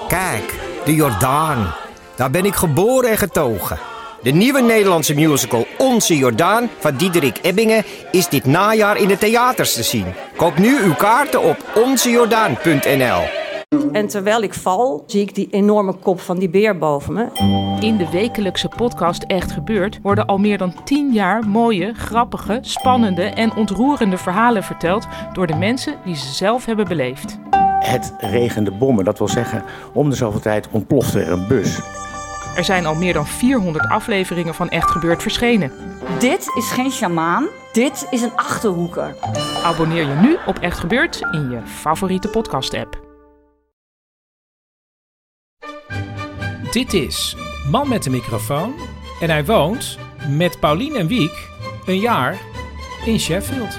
Kijk, de Jordaan. Daar ben ik geboren en getogen. De nieuwe Nederlandse musical Onze Jordaan van Diederik Ebbingen is dit najaar in de theaters te zien. Koop nu uw kaarten op onzejordaan.nl. En terwijl ik val, zie ik die enorme kop van die beer boven me. In de wekelijkse podcast Echt Gebeurd worden al meer dan 10 jaar mooie, grappige, spannende en ontroerende verhalen verteld door de mensen die ze zelf hebben beleefd. Het regende bommen, dat wil zeggen, om de zoveel tijd ontplofte er een bus. Er zijn al meer dan 400 afleveringen van Echt Gebeurd verschenen. Dit is geen sjamaan, dit is een Achterhoeker. Abonneer je nu op Echt Gebeurd in je favoriete podcast-app. Dit is Man met de microfoon en hij woont met Paulien en Wiek een jaar in Sheffield.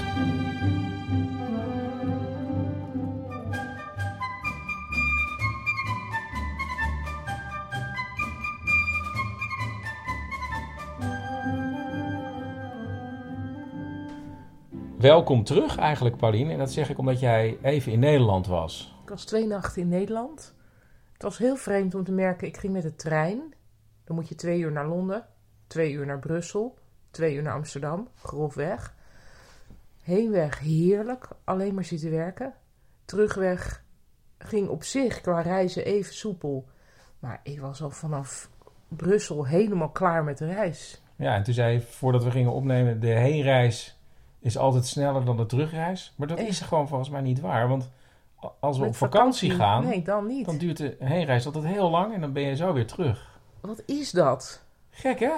Welkom terug eigenlijk, Paulien. En dat zeg ik omdat jij even in Nederland was. Ik was 2 nachten in Nederland. Het was heel vreemd om te merken, ik ging met de trein. Dan moet je 2 uur naar Londen, 2 uur naar Brussel, 2 uur naar Amsterdam, grofweg. Heenweg heerlijk, alleen maar zitten werken. Terugweg ging op zich qua reizen even soepel. Maar ik was al vanaf Brussel helemaal klaar met de reis. Ja, en toen zei je, voordat we gingen opnemen, de heenreis is altijd sneller dan de terugreis. Maar dat is gewoon volgens mij niet waar, want als we op vakantie gaan, nee, dan niet. Dan duurt de heenreis altijd heel lang en dan ben je zo weer terug. Wat is dat? Gek, hè?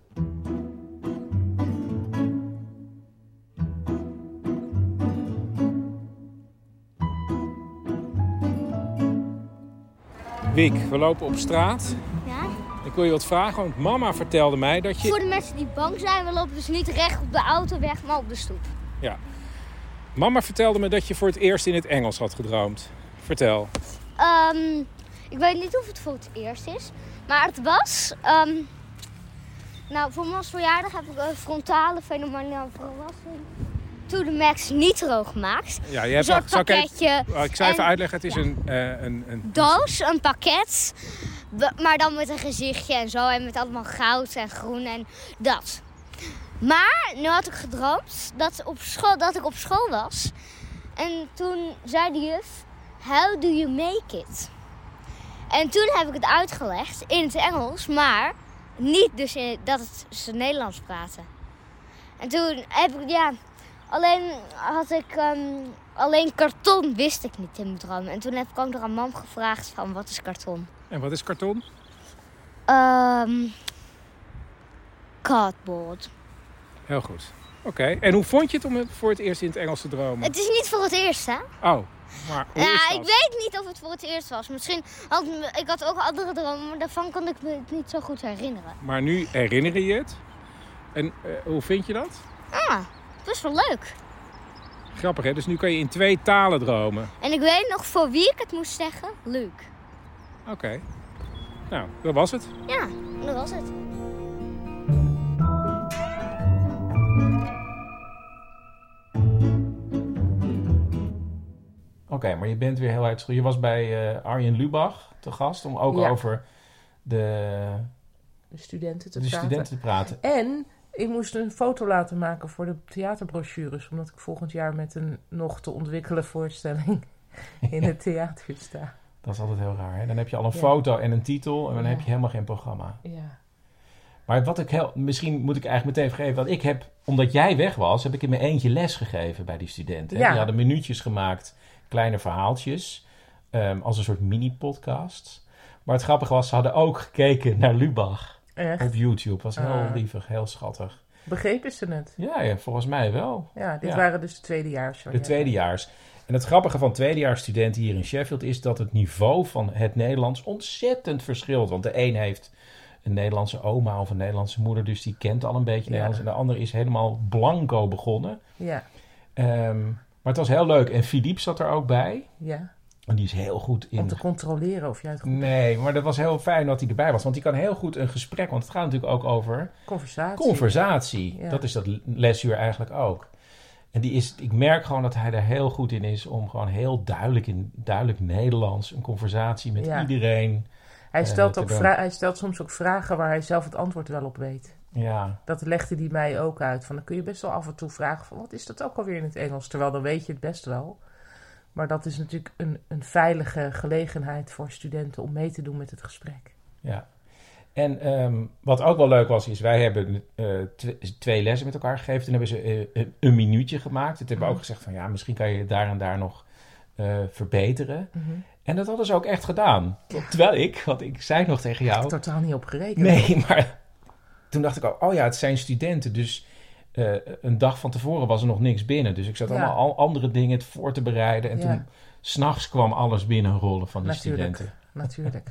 Wiek, we lopen op straat. Ja? Ik wil je wat vragen, want mama vertelde mij dat je... Voor de mensen die bang zijn, we lopen dus niet recht op de autoweg, maar op de stoep. Ja. Mama vertelde me dat je voor het eerst in het Engels had gedroomd. Vertel. Ik weet niet of het voor het eerst is, maar het was... nou, voor mijn verjaardag heb ik een frontale fenomenale verrassing to the max nitro gemaakt. Ja, je hebt een soort pakketje. Ik zou even uitleggen, het is een doos, een pakket, maar dan met een gezichtje en zo en met allemaal goud en groen en dat. Maar nu had ik gedroomd dat ik op school was. En toen zei de juf, how do you make it? En toen heb ik het uitgelegd in het Engels, maar niet dus dat het ze Nederlands praten. En toen heb ik, alleen karton wist ik niet in mijn droom. En toen heb ik ook nog aan mam gevraagd van, wat is karton? En wat is karton? Cardboard. Heel goed. Oké. En hoe vond je het om voor het eerst in het Engels te dromen? Het is niet voor het eerst, hè? Oh, maar hoe is dat? Ik weet niet of het voor het eerst was. Misschien ik had ook andere dromen, maar daarvan kon ik me het niet zo goed herinneren. Maar nu herinner je het. En hoe vind je dat? Best wel leuk. Grappig, hè? Dus nu kan je in 2 talen dromen. En ik weet nog voor wie ik het moest zeggen. Leuk. Oké. Nou, dat was het. Ja, dat was het. Oké, maar je bent weer heel uit. Je was bij Arjen Lubach te gast om ook over de studenten te praten. En ik moest een foto laten maken voor de theaterbrochures, omdat ik volgend jaar met een nog te ontwikkelen voorstelling in het theater sta. Dat is altijd heel raar, hè? Dan heb je al een foto en een titel en dan heb je helemaal geen programma. Ja. Maar misschien moet ik eigenlijk meteen vergeven, want ik heb, omdat jij weg was, heb ik in mijn eentje les gegeven bij die studenten. Ja. Die hadden minuutjes gemaakt, kleine verhaaltjes, als een soort mini-podcast. Maar het grappige was, ze hadden ook gekeken naar Lubach. Echt? Op YouTube. Was heel lievig, heel schattig. Begrepen ze het? Ja, volgens mij wel. Ja, dit waren dus de tweedejaars. De tweedejaars. En het grappige van tweedejaarsstudenten hier in Sheffield is dat het niveau van het Nederlands ontzettend verschilt. Want de een heeft een Nederlandse oma of een Nederlandse moeder, dus die kent al een beetje Nederlands. En de ander is helemaal blanco begonnen. Ja. Maar het was heel leuk. En Philippe zat er ook bij. Ja. En die is heel goed in... Om te controleren of jij het goed... Nee, maar dat was heel fijn dat hij erbij was. Want die kan heel goed een gesprek... Want het gaat natuurlijk ook over... Conversatie. Conversatie. Ja. Dat is dat lesuur eigenlijk ook. En ik merk gewoon dat hij er heel goed in is om gewoon heel duidelijk Nederlands een conversatie met iedereen. Hij stelt soms ook vragen waar hij zelf het antwoord wel op weet. Ja. Dat legde hij mij ook uit. Van, dan kun je best wel af en toe vragen van wat is dat ook alweer in het Engels? Terwijl dan weet je het best wel. Maar dat is natuurlijk een veilige gelegenheid voor studenten om mee te doen met het gesprek. Ja. En wat ook wel leuk was, is wij hebben 2 lessen met elkaar gegeven. Toen hebben ze een minuutje gemaakt. Toen hebben we ook gezegd van ja, misschien kan je daar en daar nog verbeteren. Mm-hmm. En dat hadden ze ook echt gedaan. Ja. Terwijl want ik zei nog tegen jou... Ik heb totaal niet op gerekend. Nee, maar toen dacht ik al, het zijn studenten. Dus een dag van tevoren was er nog niks binnen. Dus ik zat allemaal andere dingen voor te bereiden. En toen 's nachts kwam alles binnenrollen van die studenten. Natuurlijk.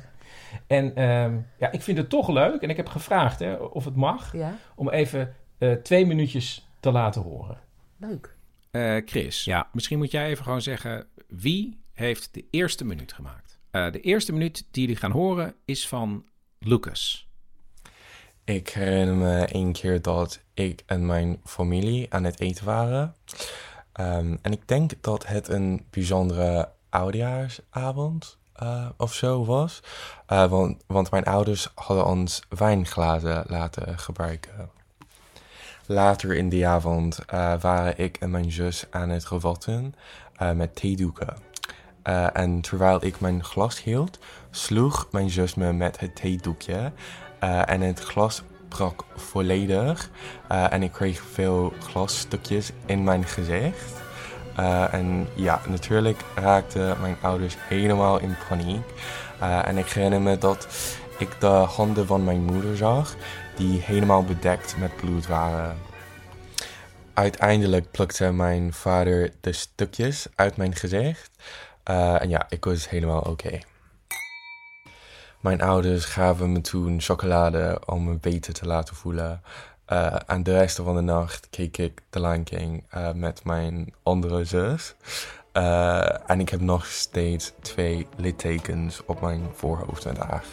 En ik vind het toch leuk. En ik heb gevraagd of het mag. Ja? Om even 2 minuutjes te laten horen. Leuk. Chris, misschien moet jij even gewoon zeggen... wie heeft de eerste minuut gemaakt? De eerste minuut die jullie gaan horen is van Lucas. Ik herinner me 1 keer dat ik en mijn familie aan het eten waren. En ik denk dat het een bijzondere oudejaarsavond of zo was. Want mijn ouders hadden ons wijnglazen laten gebruiken. Later in die avond waren ik en mijn zus aan het gewatten met theedoeken. En terwijl ik mijn glas hield, sloeg mijn zus me met het theedoekje. En het glas brak volledig. En ik kreeg veel glasstukjes in mijn gezicht. En natuurlijk raakten mijn ouders helemaal in paniek. En ik herinner me dat ik de handen van mijn moeder zag, die helemaal bedekt met bloed waren. Uiteindelijk plukte mijn vader de stukjes uit mijn gezicht. En ik was helemaal oké. Mijn ouders gaven me toen chocolade om me beter te laten voelen. En de rest van de nacht keek ik The Lion King met mijn andere zus. En ik heb nog steeds 2 littekens op mijn voorhoofd vandaag.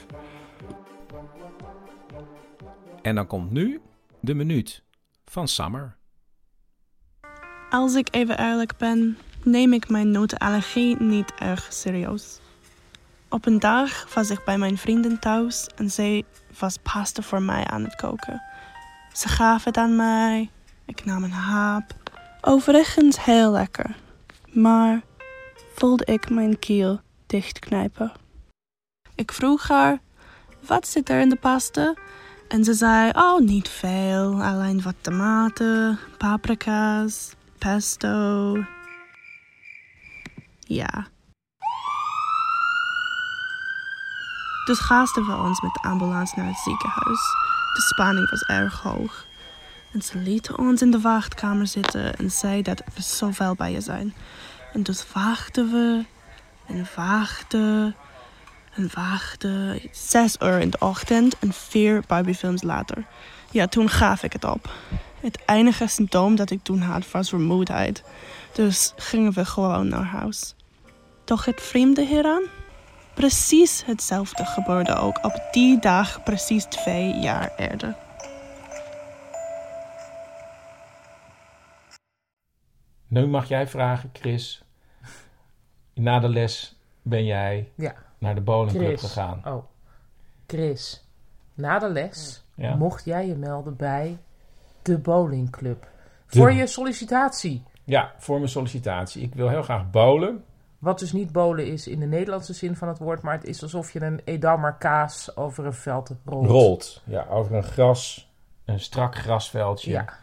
En dan komt nu de minuut van Summer. Als ik even eerlijk ben, neem ik mijn notenallergie niet erg serieus. Op een dag was ik bij mijn vrienden thuis en zij was pasta voor mij aan het koken. Ze gaf het aan mij, ik nam een hap. Overigens heel lekker, maar voelde ik mijn keel dichtknijpen. Ik vroeg haar, wat zit er in de pasta? En ze zei, niet veel, alleen wat tomaten, paprika's, pesto. Ja. Dus haasten we ons met de ambulance naar het ziekenhuis. De spanning was erg hoog. En ze lieten ons in de wachtkamer zitten en zei dat we zoveel bij je zijn. En dus wachten we en wachten en wachten. 6 uur in de ochtend en 4 Barbiefilms later. Ja, toen gaf ik het op. Het enige symptoom dat ik toen had was vermoeidheid. Dus gingen we gewoon naar huis. Toch het vreemde hieraan? Precies hetzelfde gebeurde ook op die dag precies 2 jaar eerder. Nu mag jij vragen, Chris. Na de les ben jij naar de bowlingclub gegaan. Oh, Chris. Na de les mocht jij je melden bij de bowlingclub. Voor je sollicitatie. Ja, voor mijn sollicitatie. Ik wil heel graag bowlen. Wat dus niet bowlen is in de Nederlandse zin van het woord, maar het is alsof je een Edammer kaas over een veld rolt. Ja, over een strak grasveldje. Ja.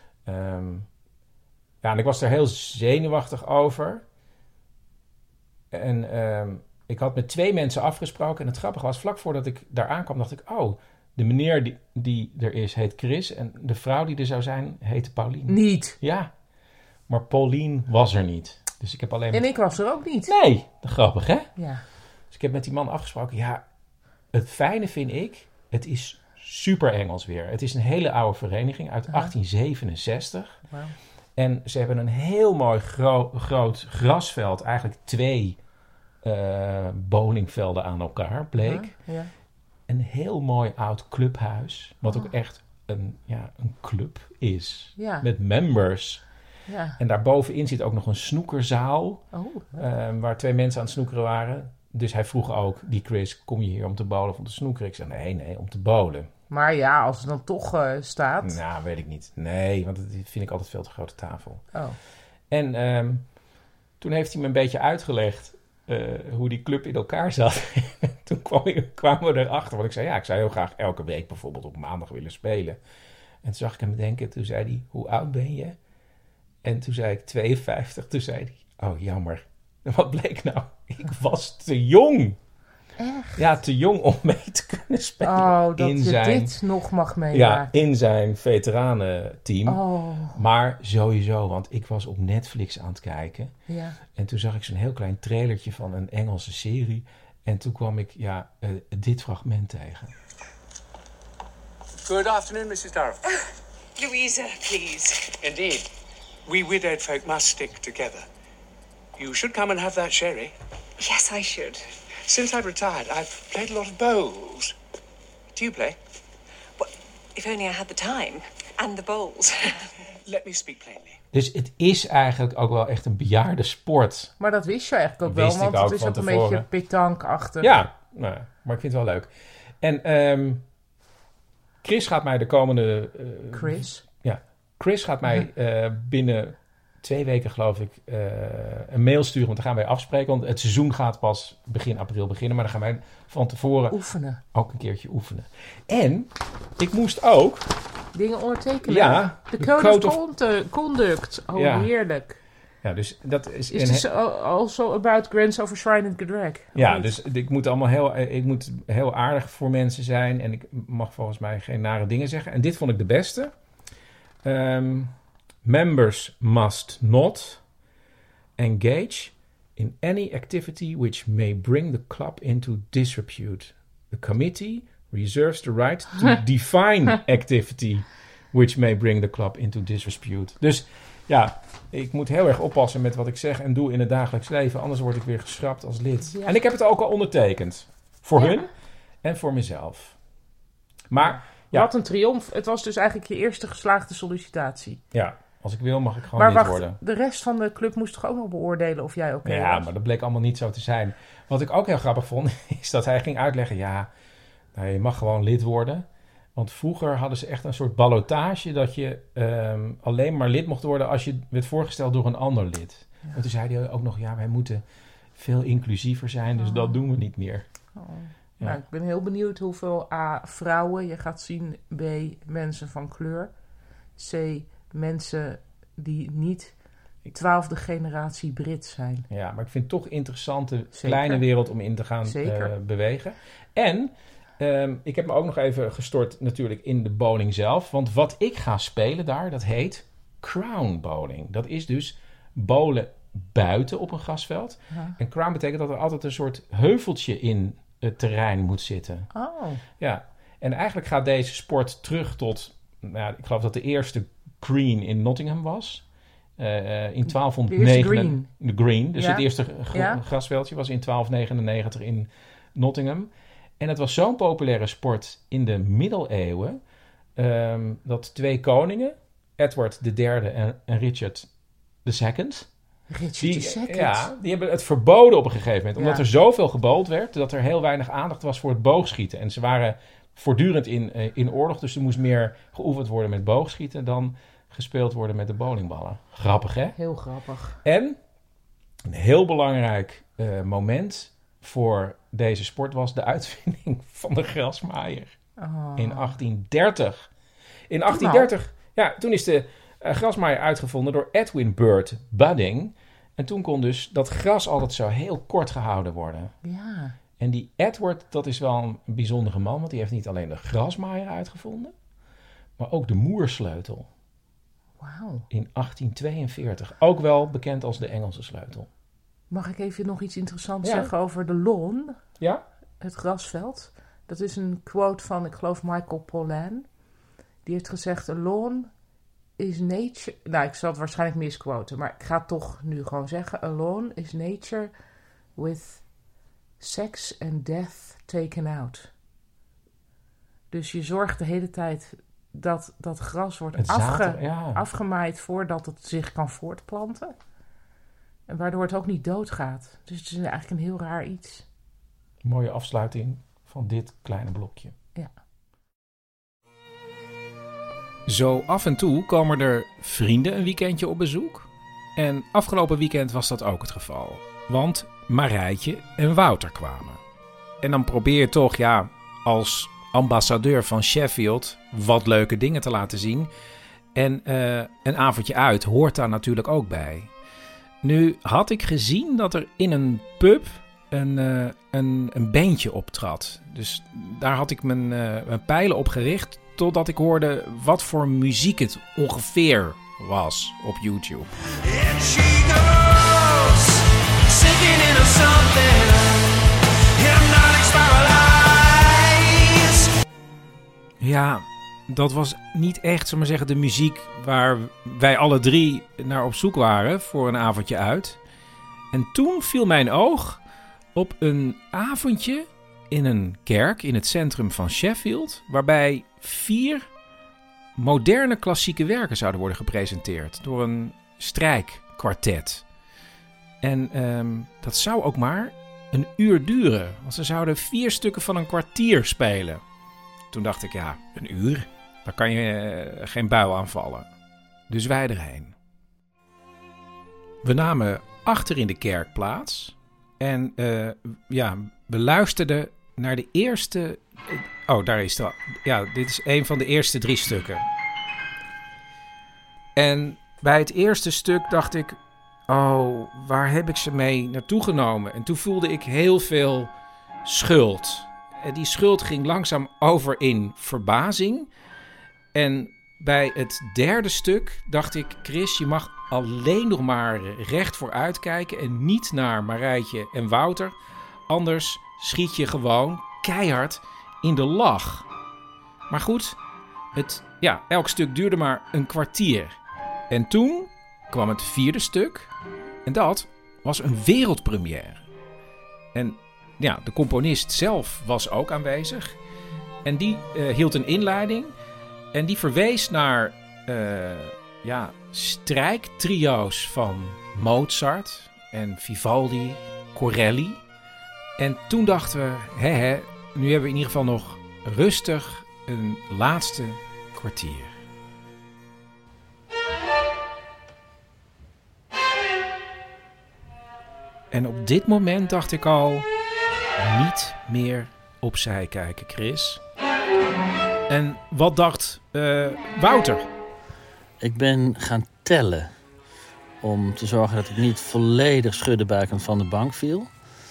En ik was er heel zenuwachtig over. En ik had met 2 mensen afgesproken. En het grappige was, vlak voordat ik daar aankwam, dacht ik, de meneer die er is, heet Chris. En de vrouw die er zou zijn, heette Pauline. Niet? Ja, maar Pauline was er niet. Dus ik heb alleen En ik was er ook niet. Nee, grappig hè? Ja. Dus ik heb met die man afgesproken. Ja, het fijne vind ik, het is super Engels weer. Het is een hele oude vereniging uit 1867. Wow. En ze hebben een heel mooi groot grasveld. Eigenlijk 2 bowlingvelden aan elkaar, bleek. Ja. Een heel mooi oud clubhuis. Wat ook echt een club is. Ja. Met members. Ja. En daarbovenin zit ook nog een snoekerzaal. Oh. Waar 2 mensen aan het snoekeren waren. Dus hij vroeg ook, die Chris, kom je hier om te bowlen of om te snoekeren? Ik zei, nee, om te bowlen. Maar ja, als het dan toch staat... Nou, weet ik niet. Nee, want dat vind ik altijd veel te grote tafel. Oh. En toen heeft hij me een beetje uitgelegd hoe die club in elkaar zat. Toen kwamen we erachter. Want ik zei, ik zou heel graag elke week bijvoorbeeld op maandag willen spelen. En toen zag ik hem denken. Toen zei hij, hoe oud ben je? En toen zei ik 52. Toen zei hij, oh jammer. Wat bleek nou? Ik was te jong. Echt? Ja, te jong om mee te kunnen spelen. Oh, dat je dit nog mag meemaken. Ja, in zijn veteranenteam. Oh. Maar sowieso, want ik was op Netflix aan het kijken. Ja. En toen zag ik zo'n heel klein trailertje van een Engelse serie. En toen kwam ik dit fragment tegen. Good afternoon, Mrs. Darrow. Louisa, please. Indeed. We widowed folk must stick together. You should come and have that sherry. Yes, I should. Since I've retired, I've played a lot of bowls. Do you play? Well, if only I had the time. And the bowls. Let me speak plainly. Dus het is eigenlijk ook wel echt een bejaarde sport. Maar dat wist je eigenlijk ook wel, want het is ook een beetje pétanque-achtig. Ja, maar ik vind het wel leuk. En Chris gaat mij de komende... Chris? Ja, Chris gaat mij binnen 2 weken, geloof ik, een mail sturen. Want dan gaan wij afspreken. Want het seizoen gaat pas begin april beginnen. Maar dan gaan wij van tevoren... Oefenen. Ook een keertje oefenen. En ik moest ook... Dingen ondertekenen. Ja. De code of conduct. Oh, ja. Heerlijk. Ja, dus dat is... Is this also about Grants overshrined gedrag? Ja, dus ik moet heel aardig voor mensen zijn. En ik mag volgens mij geen nare dingen zeggen. En dit vond ik de beste. Members must not engage in any activity which may bring the club into disrepute. The committee reserves the right to define activity which may bring the club into disrepute. Dus ja, ik moet heel erg oppassen met wat ik zeg en doe in het dagelijks leven. Anders word ik weer geschrapt als lid. Ja. En ik heb het ook al ondertekend. Voor hun en voor mezelf. Maar ja. Wat een triomf. Het was dus eigenlijk je eerste geslaagde sollicitatie. Ja, als ik wil mag ik gewoon lid worden. De rest van de club moest toch ook nog beoordelen of jij oké was? Ja, maar dat bleek allemaal niet zo te zijn. Wat ik ook heel grappig vond, is dat hij ging uitleggen... Ja, nou, je mag gewoon lid worden. Want vroeger hadden ze echt een soort ballotage... dat je alleen maar lid mocht worden als je werd voorgesteld door een ander lid. Ja. En toen zei hij ook nog... Ja, wij moeten veel inclusiever zijn, dus dat doen we niet meer. Oh. Ja. Nou, ik ben heel benieuwd hoeveel A, vrouwen je gaat zien. B, mensen van kleur. C, mensen die niet 12e generatie Brit zijn. Ja, maar ik vind het toch een interessante kleine wereld om in te gaan bewegen. En ik heb me ook nog even gestort natuurlijk in de bowling zelf. Want wat ik ga spelen daar, dat heet crown bowling. Dat is dus bowlen buiten op een grasveld. Ja. En crown betekent dat er altijd een soort heuveltje in het terrein moet zitten. Oh. Ja, en eigenlijk gaat deze sport terug tot... Nou, ik geloof dat de eerste green in Nottingham was. In 1209. De green. Dus het eerste grasveldje was in 1299 in Nottingham. En het was zo'n populaire sport in de middeleeuwen... dat 2 koningen, Edward III en Richard II... die hebben het verboden op een gegeven moment. Omdat er zoveel gebowld werd... dat er heel weinig aandacht was voor het boogschieten. En ze waren voortdurend in oorlog... dus er moest meer geoefend worden met boogschieten... dan gespeeld worden met de bowlingballen. Grappig, hè? Heel grappig. En een heel belangrijk moment voor deze sport... was de uitvinding van de grasmaaier. In 1830. In 1830, toen is de grasmaaier uitgevonden door Edwin Bird Budding. En toen kon dus dat gras altijd zo heel kort gehouden worden. Ja. En die Edward, dat is wel een bijzondere man... want die heeft niet alleen de grasmaaier uitgevonden... maar ook de moersleutel. Wauw. In 1842. Ook wel bekend als de Engelse sleutel. Mag ik even nog iets interessants zeggen over de lawn? Ja? Het grasveld. Dat is een quote van, ik geloof, Michael Pollan. Die heeft gezegd, a lawn is nature... Nou, ik zal het waarschijnlijk misquoten, maar ik ga het toch nu gewoon zeggen. A lawn is nature with sex and death taken out. Dus je zorgt de hele tijd dat gras wordt Het zaad, ja. afgemaaid voordat het zich kan voortplanten. En waardoor het ook niet doodgaat. Dus het is eigenlijk een heel raar iets. Mooie afsluiting van dit kleine blokje. Ja. Zo af en toe komen er vrienden een weekendje op bezoek. En afgelopen weekend was dat ook het geval. Want Marijtje en Wouter kwamen. En dan probeer je toch, als ambassadeur van Sheffield wat leuke dingen te laten zien. En een avondje uit hoort daar natuurlijk ook bij. Nu had ik gezien dat er in een pub een bandje optrad. Dus daar had ik mijn pijlen op gericht totdat ik hoorde wat voor muziek het ongeveer was op YouTube. Ja, dat was niet echt, zullen we zeggen, de muziek waar wij alle drie naar op zoek waren voor een avondje uit. En toen viel mijn oog op een avondje in een kerk in het centrum van Sheffield, waarbij 4 moderne klassieke werken zouden worden gepresenteerd door een strijkkwartet. En dat zou ook maar een uur duren, want ze zouden 4 stukken van een kwartier spelen. Toen dacht ik, een uur, daar kan je geen buil aanvallen. Dus wij erheen. We namen achter in de kerk plaats. En we luisterden naar de eerste... Oh, daar is het al. Ja, dit is een van de eerste 3 stukken. En bij het eerste stuk dacht ik... Oh, waar heb ik ze mee naartoe genomen? En toen voelde ik heel veel schuld. En die schuld ging langzaam over in verbazing. En bij het 3e stuk dacht ik... Chris, je mag alleen nog maar recht vooruit kijken... en niet naar Marijtje en Wouter. Anders schiet je gewoon keihard in de lach. Maar goed, elk stuk duurde maar een kwartier. En toen kwam het 4e stuk. En dat was een wereldpremière. En de componist zelf was ook aanwezig. En die hield een inleiding. En die verwees naar strijktrio's van Mozart en Vivaldi, Corelli. En toen dachten we, nu hebben we in ieder geval nog rustig een laatste kwartier. En op dit moment dacht ik al, niet meer opzij kijken, Chris. En wat dacht Wouter? Ik ben gaan tellen om te zorgen dat ik niet volledig schuddebuikend van de bank viel.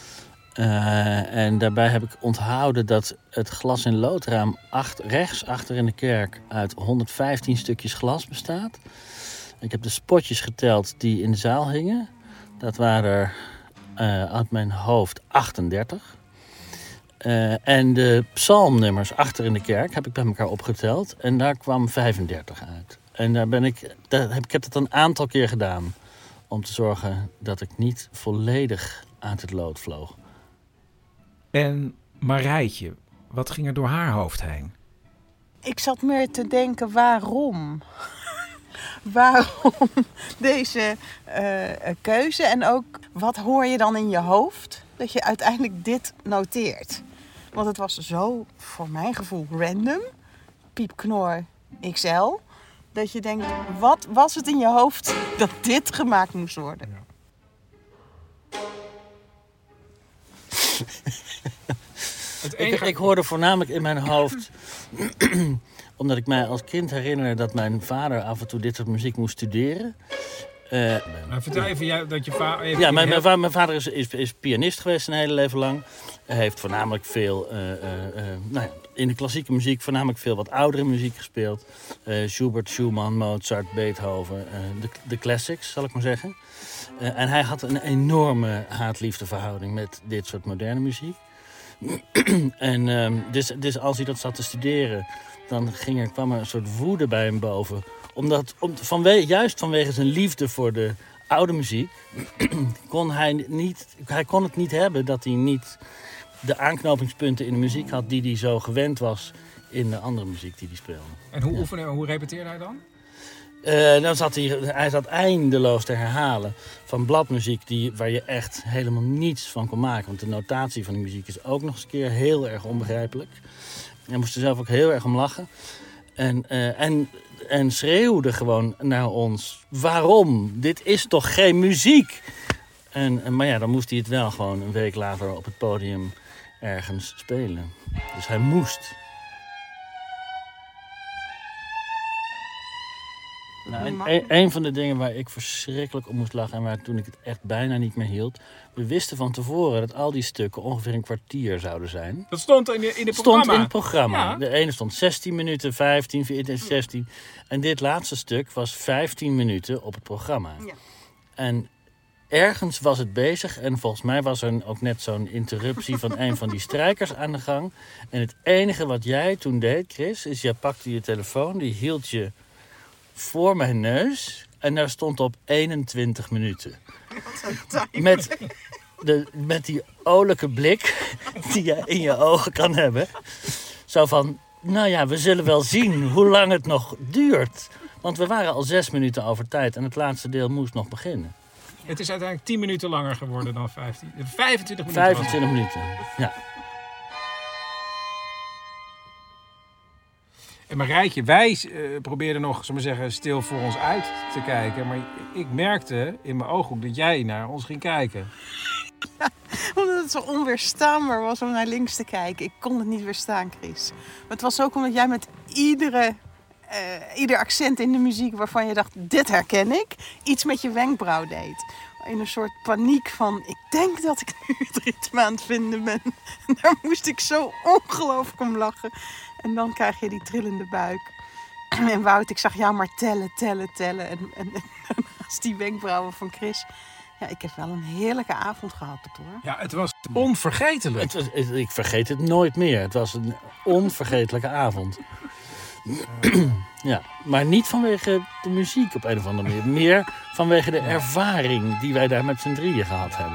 En daarbij heb ik onthouden dat het glas- en loodraam rechts achter in de kerk uit 115 stukjes glas bestaat. Ik heb de spotjes geteld die in de zaal hingen. Dat waren er uit mijn hoofd 38. En de psalmnummers achter in de kerk heb ik bij elkaar opgeteld. En daar kwam 35 uit. En ik heb dat een aantal keer gedaan. Om te zorgen dat ik niet volledig uit het lood vloog. En Marijtje, wat ging er door haar hoofd heen? Ik zat meer te denken, waarom? Waarom deze keuze? En ook, wat hoor je dan in je hoofd dat je uiteindelijk dit noteert? Want het was zo, voor mijn gevoel, random. Piepknor XL. Dat je denkt, wat was het in je hoofd dat dit gemaakt moest worden? Ja. Ik hoorde voornamelijk in mijn hoofd... omdat ik mij als kind herinner dat mijn vader af en toe dit soort muziek moest studeren. Vertel even dat je vader... Ja, mijn vader is pianist geweest een hele leven lang. Hij heeft voornamelijk veel... in de klassieke muziek voornamelijk veel wat oudere muziek gespeeld. Schubert, Schumann, Mozart, Beethoven. De classics, zal ik maar zeggen. En hij had een enorme haat-liefde-verhouding met dit soort moderne muziek. En dus als hij dat zat te studeren... dan kwam er een soort woede bij hem boven. Juist vanwege zijn liefde voor de oude muziek... kon hij het niet hebben dat hij niet de aanknopingspunten in de muziek had die hij zo gewend was in de andere muziek die hij speelde. En hoe oefende, hoe repeteerde hij dan? Dan zat hij zat eindeloos te herhalen van bladmuziek waar je echt helemaal niets van kon maken. Want de notatie van die muziek is ook nog eens een keer heel erg onbegrijpelijk. Hij moest er zelf ook heel erg om lachen. En schreeuwde gewoon naar ons: waarom? Dit is toch geen muziek? Maar ja, dan moest hij het wel gewoon een week later op het podium ergens spelen. Dus hij moest. Nou, een van de dingen waar ik verschrikkelijk om moest lachen en waar toen ik het echt bijna niet meer hield. We wisten van tevoren dat al die stukken ongeveer een kwartier zouden zijn. Dat stond in het programma? Stond in het programma. Ja. De ene stond 16 minuten, 15, 14, 16. En dit laatste stuk was 15 minuten op het programma. Ja. En ergens was het bezig en volgens mij was er ook net zo'n interruptie van een van die strijkers aan de gang. En het enige wat jij toen deed, Chris, is jij pakte je telefoon, die hield je voor mijn neus en daar stond op 21 minuten. Met die olijke blik die je in je ogen kan hebben. Zo van, nou ja, we zullen wel zien hoe lang het nog duurt. Want we waren al 6 minuten over tijd en het laatste deel moest nog beginnen. Het is uiteindelijk 10 minuten langer geworden dan 15. 25 minuten. 25 minuten, ja. En Marijtje, wij probeerden nog, zullen we zeggen, stil voor ons uit te kijken. Maar ik merkte in mijn ooghoek dat jij naar ons ging kijken. Ja, omdat het zo onweerstaanbaar was om naar links te kijken. Ik kon het niet weerstaan, Chris. Maar het was ook omdat jij met ieder accent in de muziek waarvan je dacht, dit herken ik, iets met je wenkbrauw deed. In een soort paniek van, ik denk dat ik nu het ritme aan het vinden ben. En daar moest ik zo ongelooflijk om lachen. En dan krijg je die trillende buik. En Wout, ik zag jou maar tellen. En naast die wenkbrauwen van Chris. Ja, ik heb wel een heerlijke avond gehad, hoor. Ja, het was onvergetelijk. Ik vergeet het nooit meer. Het was een onvergetelijke avond. Ja, maar niet vanwege de muziek op een of andere manier. Meer vanwege de ervaring die wij daar met z'n drieën gehad hebben.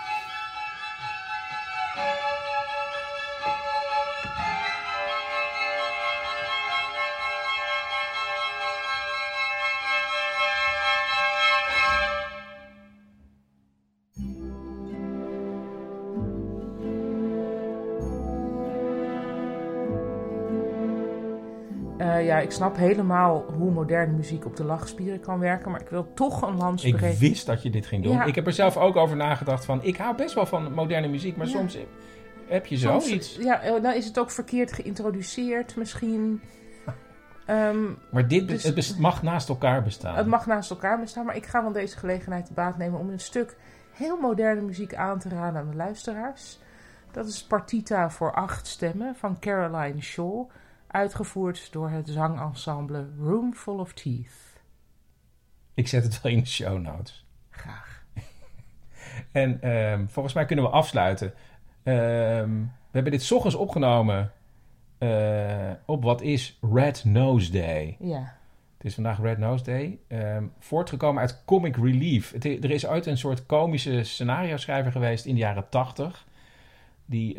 Ja, ik snap helemaal hoe moderne muziek op de lachspieren kan werken, maar ik wil toch een lans breken. Ik wist dat je dit ging doen. Ja. Ik heb er zelf ook over nagedacht van, ik hou best wel van moderne muziek, maar soms heb je zoiets. Ja, dan is het ook verkeerd geïntroduceerd misschien. Maar het mag naast elkaar bestaan. Het mag naast elkaar bestaan, maar ik ga van deze gelegenheid de baat nemen om een stuk heel moderne muziek aan te raden aan de luisteraars. Dat is Partita voor 8 stemmen van Caroline Shaw. Uitgevoerd door het zangensemble Room Full of Teeth. Ik zet het wel in de show notes. Graag. En volgens mij kunnen we afsluiten. We hebben dit 's ochtends opgenomen op wat is Red Nose Day. Ja. Het is vandaag Red Nose Day. Voortgekomen uit Comic Relief. Er is ooit een soort komische scenario schrijver geweest in de jaren 80. Die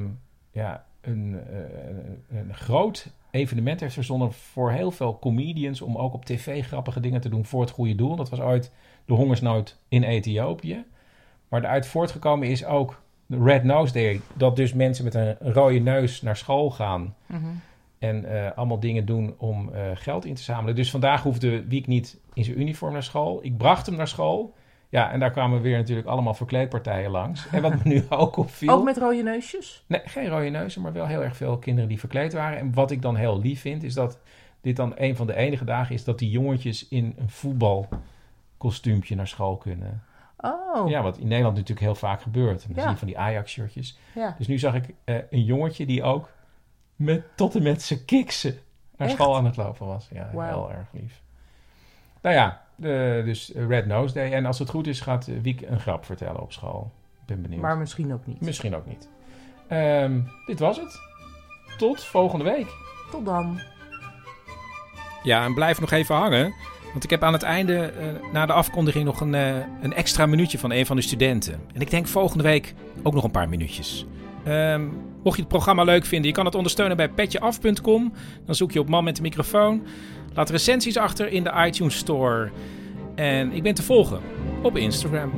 een groot evenement heeft verzonnen voor heel veel comedians om ook op tv grappige dingen te doen voor het goede doel. Dat was ooit de hongersnood in Ethiopië. Maar daaruit voortgekomen is ook de Red Nose Day. Dat dus mensen met een rode neus naar school gaan. Mm-hmm. En allemaal dingen doen om geld in te zamelen. Dus vandaag hoefde Wiek niet in zijn uniform naar school. Ik bracht hem naar school. Ja, en daar kwamen weer natuurlijk allemaal verkleedpartijen langs. En wat me nu ook opviel... Ook met rode neusjes? Nee, geen rode neuzen, maar wel heel erg veel kinderen die verkleed waren. En wat ik dan heel lief vind, is dat dit dan een van de enige dagen is dat die jongetjes in een voetbalkostuumpje naar school kunnen. Oh. Ja, wat in Nederland natuurlijk heel vaak gebeurt. En dan zie je van die Ajax-shirtjes. Ja. Dus nu zag ik een jongetje die ook tot en met zijn kiksen naar school aan het lopen was. Ja, heel erg lief. Nou ja, dus Red Nose Day. En als het goed is, gaat Wiek een grap vertellen op school. Ik ben benieuwd. Maar misschien ook niet. Misschien ook niet. Dit was het. Tot volgende week. Tot dan. Ja, en blijf nog even hangen. Want ik heb aan het einde, na de afkondiging, nog een extra minuutje van een van de studenten. En ik denk volgende week ook nog een paar minuutjes. Mocht je het programma leuk vinden, je kan het ondersteunen bij petjeaf.com. Dan zoek je op Man met de microfoon. Laat recensies achter in de iTunes Store. En ik ben te volgen op Instagram.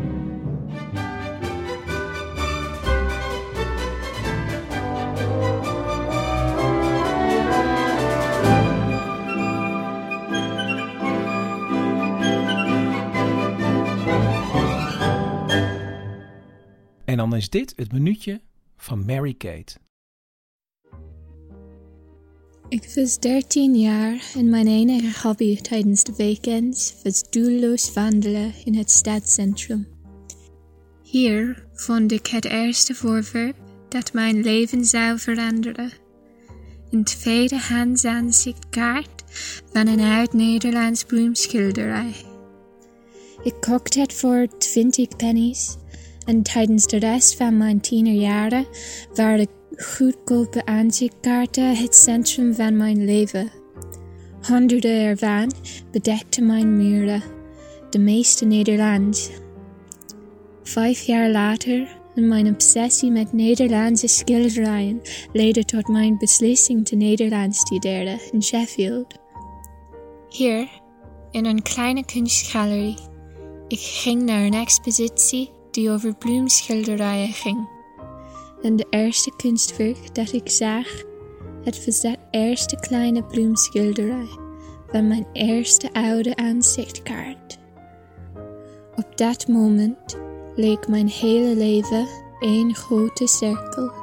En dan is dit het minuutje van Mary-Kate. Ik was 13 jaar en mijn enige hobby tijdens de weekends was doelloos wandelen in het stadscentrum. Hier vond ik het eerste voorwerp dat mijn leven zou veranderen. Een tweedehands aanzichtkaart van een oud-Nederlands bloemschilderij. Ik kocht het voor 20 pennies en tijdens de rest van mijn tienerjaren waren goedkope aanzichtkaarten het centrum van mijn leven. Honderden ervan bedekten mijn muren, de meeste Nederlands. 5 jaar later en mijn obsessie met Nederlandse schilderijen leidde tot mijn beslissing te Nederlands studeren in Sheffield. Hier, in een kleine kunstgalerie, ik ging naar een expositie die over bloemschilderijen ging. En de eerste kunstwerk dat ik zag, het was dat eerste kleine bloemschilderij van mijn eerste oude aanzichtkaart. Op dat moment leek mijn hele leven één grote cirkel.